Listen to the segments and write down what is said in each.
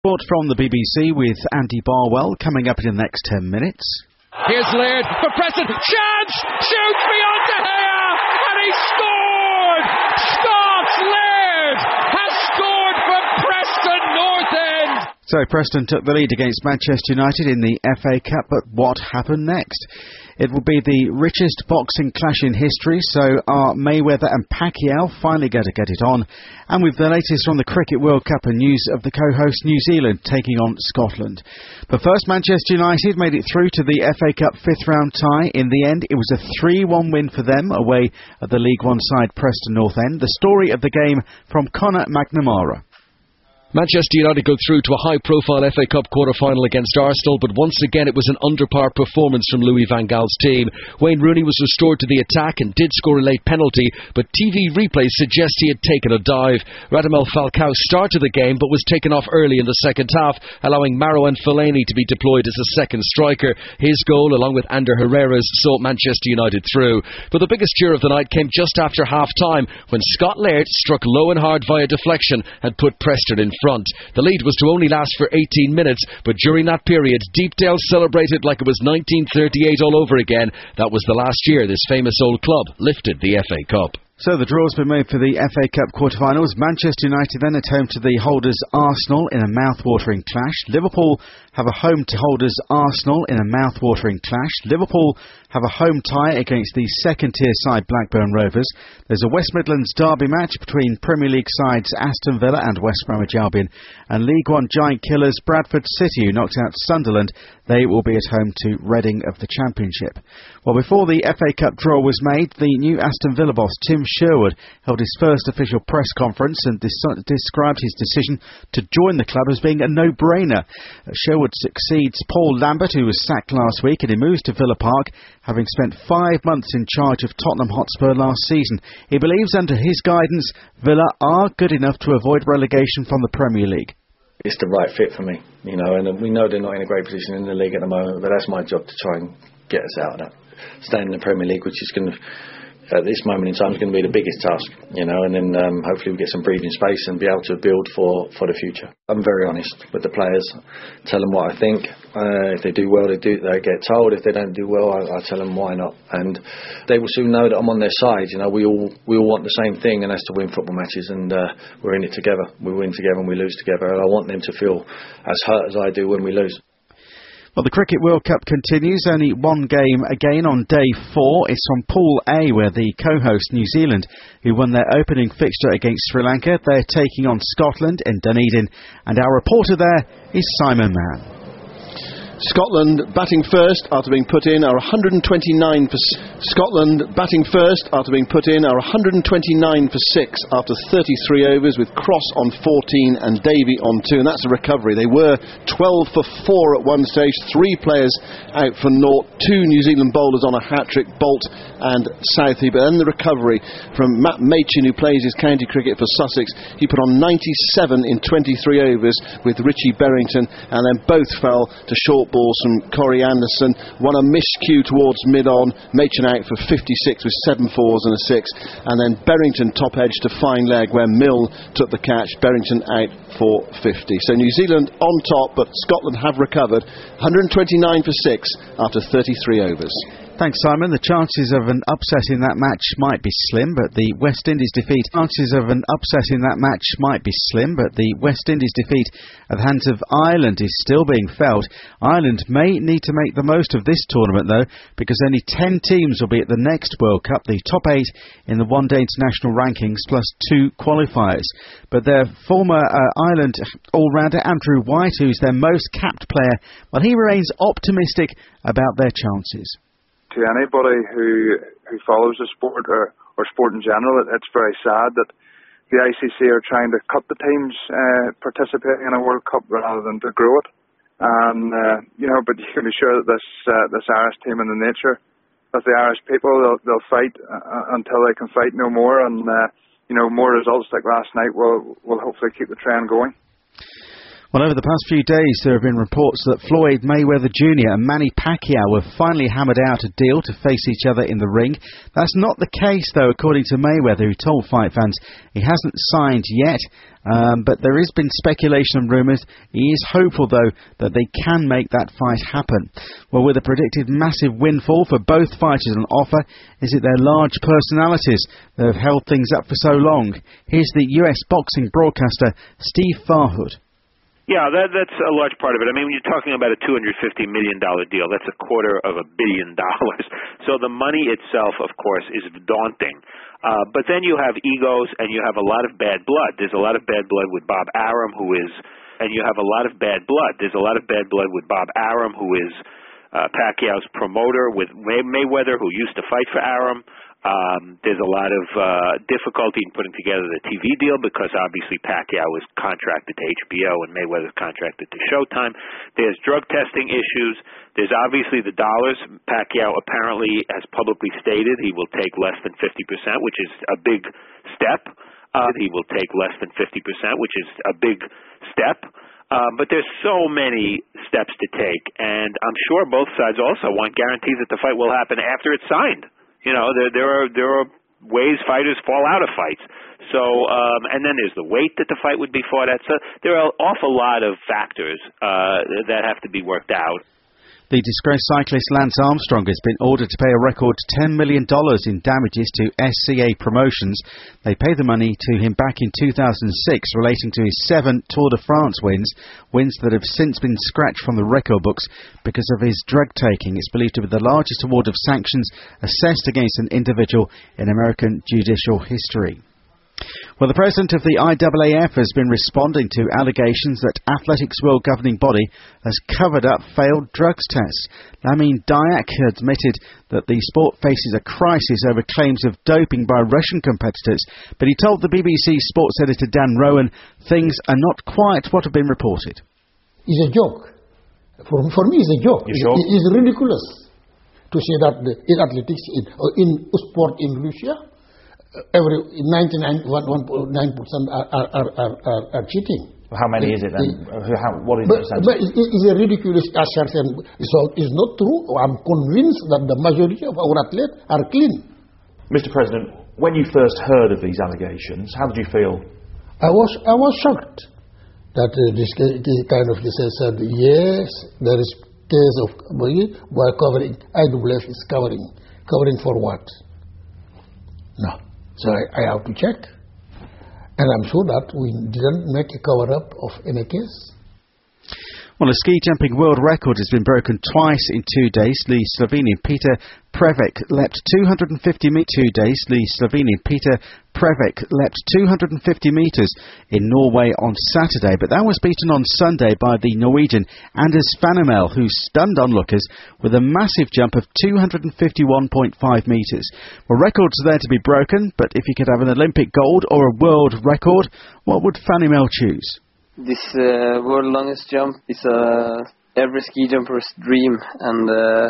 Report from the BBC with Andy Barwell coming up in the next 10 minutes. Here's Laird for Preston. Chance! Shoots beyond De Gea! And he scored! Scots Laird has scored for Preston North End! So Preston took the lead against Manchester United in the FA Cup, but what happened next? It will be the richest boxing clash in history, so are Mayweather and Pacquiao finally going to get it on? And with the latest from the Cricket World Cup and news of the co-host New Zealand taking on Scotland. But first, Manchester United made it through to the FA Cup fifth round tie. In the end, it was a 3-1 win for them away at the League One side Preston North End. The story of the game from Conor McNamara. Manchester United go through to a high-profile FA Cup quarter-final against Arsenal, but once again it was an under-par performance from Louis van Gaal's team. Wayne Rooney was restored to the attack and did score a late penalty, but TV replays suggest he had taken a dive. Radamel Falcao started the game, but was taken off early in the second half, allowing Marouane Fellaini to be deployed as a second striker. His goal, along with Ander Herrera's, saw Manchester United through. But the biggest cheer of the night came just after half-time, when Scott Laird struck low and hard via deflection and put Preston in front. The lead was to only last for 18 minutes, but during that period, Deepdale celebrated like it was 1938 all over again. That was the last year this famous old club lifted the FA Cup. So the draw's been made for the FA Cup quarter-finals. Manchester United then at home to the holders Arsenal in a mouth-watering clash. Liverpool have a home to holders Arsenal in a mouth-watering clash. Liverpool have a home tie against the second-tier side Blackburn Rovers. There's a West Midlands derby match between Premier League sides Aston Villa and West Bromwich Albion. And League One giant killers Bradford City, who knocked out Sunderland, they will be at home to Reading of the Championship. Well, before the FA Cup draw was made, the new Aston Villa boss Tim Sherwood held his first official press conference and described his decision to join the club as being a no-brainer. Sherwood succeeds Paul Lambert, who was sacked last week, and he moves to Villa Park, having spent 5 months in charge of Tottenham Hotspur last season. He believes under his guidance, Villa are good enough to avoid relegation from the Premier League. It's the right fit for me, and we know they're not in a great position in the league at the moment, but that's my job to try and get us out of that. Staying in the Premier League, which is going to, at this moment in time, is going to be the biggest task, and then hopefully we get some breathing space and be able to build for the future. I'm very honest with the players, tell them what I think. If they do well, they get told. If they don't do well, I tell them why not, and they will soon know that I'm on their side. We all want the same thing, and that's to win football matches, and we're in it together. We win together and we lose together, and I want them to feel as hurt as I do when we lose. Well, the Cricket World Cup continues. Only one game again on day 4. It's from Pool A, where the co-host New Zealand, who won their opening fixture against Sri Lanka, they're taking on Scotland in Dunedin. And our reporter there is Simon Mann. Scotland batting first after being put in are 129 for Scotland batting first after being put in are 129 for 6 after 33 overs, with Cross on 14 and Davey on 2, and that's a recovery. They were 12 for 4 at one stage, 3 players out for naught, 2 New Zealand bowlers on a hat-trick, Bolt and Southey, but then the recovery from Matt Machin, who plays his county cricket for Sussex. He put on 97 in 23 overs with Richie Berrington, and then both fell to short balls from Corey Anderson. One a miscue towards mid-on, Machin out for 56 with 7 fours and a 6, and then Berrington top edge to fine leg where Mill took the catch, Berrington out for 50. So New Zealand on top, but Scotland have recovered, 129 for 6 after 33 overs. Thanks, Simon. The chances of an upset in that match might be slim, but the West Indies defeat at the hands of Ireland is still being felt. Ireland may need to make the most of this tournament, though, because only 10 teams will be at the next World Cup, the top 8 in the one-day international rankings, plus 2 qualifiers. But their former Ireland all-rounder, Andrew White, who's their most capped player, well, he remains optimistic about their chances. To anybody who follows the sport or sport in general, it's very sad that the ICC are trying to cut the teams participating in a World Cup rather than to grow it. And but you can be sure that this Irish team and the nature of the Irish people, they'll fight until they can fight no more. And more results like last night will hopefully keep the trend going. Well, over the past few days, there have been reports that Floyd Mayweather Jr. and Manny Pacquiao have finally hammered out a deal to face each other in the ring. That's not the case, though, according to Mayweather, who told fight fans he hasn't signed yet. But there has been speculation and rumours. He is hopeful, though, that they can make that fight happen. Well, with a predicted massive windfall for both fighters on offer, is it their large personalities that have held things up for so long? Here's the US boxing broadcaster, Steve Farhood. Yeah, that's a large part of it. I mean, when you're talking about a $250 million deal, that's $250 million. So the money itself, of course, is daunting. But then you have egos and you have a lot of bad blood. There's a lot of bad blood with Bob Arum, and you have a lot of bad blood. There's a lot of bad blood with Bob Arum, who is Pacquiao's promoter, with Mayweather, who used to fight for Arum. There's a lot of difficulty in putting together the TV deal because obviously Pacquiao is contracted to HBO and Mayweather's contracted to Showtime. There's drug testing issues. There's obviously the dollars. Pacquiao apparently has publicly stated he will take less than 50%, which is a big step. He will take less than 50%, which is a big step. But there's so many steps to take, and I'm sure both sides also want guarantees that the fight will happen after it's signed. You know, there are ways fighters fall out of fights. So, and then there's the weight that the fight would be fought at. So there are an awful lot of factors that have to be worked out. The disgraced cyclist Lance Armstrong has been ordered to pay a record $10 million in damages to SCA Promotions. They paid the money to him back in 2006 relating to his 7 Tour de France wins that have since been scratched from the record books because of his drug taking. It's believed to be the largest award of sanctions assessed against an individual in American judicial history. Well, the president of the IAAF has been responding to allegations that Athletics World Governing Body has covered up failed drugs tests. Lamine Diak admitted that the sport faces a crisis over claims of doping by Russian competitors, but he told the BBC sports editor Dan Rowan things are not quite what have been reported. It's a joke. For me, it's a joke. It's ridiculous to say that in athletics, in sport in Russia, every 99.9% are cheating. How many is it then? What is the percentage? But it's a ridiculous assertion. So it's not true. I'm convinced that the majority of our athletes are clean. Mr. President, when you first heard of these allegations, how did you feel? I was shocked that this kind of said yes, there is case of by covering. IAAF is covering for what? No. So I have to check. And I'm sure that we didn't make a cover-up of any case. Well, a ski jumping world record has been broken twice in 2 days. The Slovenian Peter Prevec leapt 250 metres. 2 days. The Slovenian Peter Prevec leapt 250 metres in Norway on Saturday, but that was beaten on Sunday by the Norwegian Anders Fannemel, who stunned onlookers with a massive jump of 251.5 metres. Well, records are there to be broken, but if you could have an Olympic gold or a world record, what would Fannemel choose? This world longest jump is every ski jumper's dream, and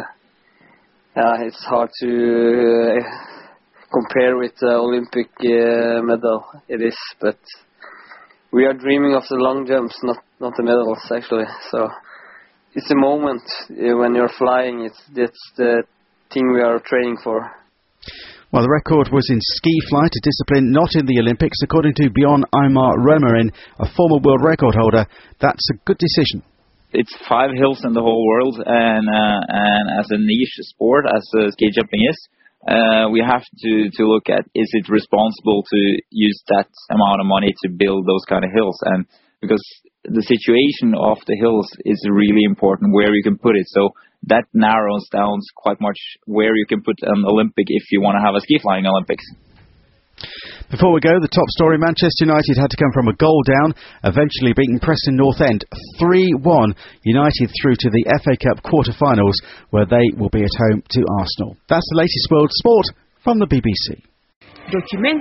it's hard to compare with the Olympic medal. It is, but we are dreaming of the long jumps, not the medals actually. So it's a moment when you're flying. That's the thing we are training for. Well, the record was in ski flight, a discipline not in the Olympics. According to Bjorn Einar Romarin, a former world record holder, that's a good decision. It's 5 hills in the whole world, and as a niche sport, as ski jumping is, we have to look at, is it responsible to use that amount of money to build those kind of hills? And because the situation of the hills is really important, where you can put it. So that narrows down quite much where you can put an Olympic if you want to have a ski flying Olympics. Before we go, the top story, Manchester United had to come from a goal down, eventually beating Preston North End 3-1. United through to the FA Cup quarter-finals, where they will be at home to Arsenal. That's the latest world sport from the BBC.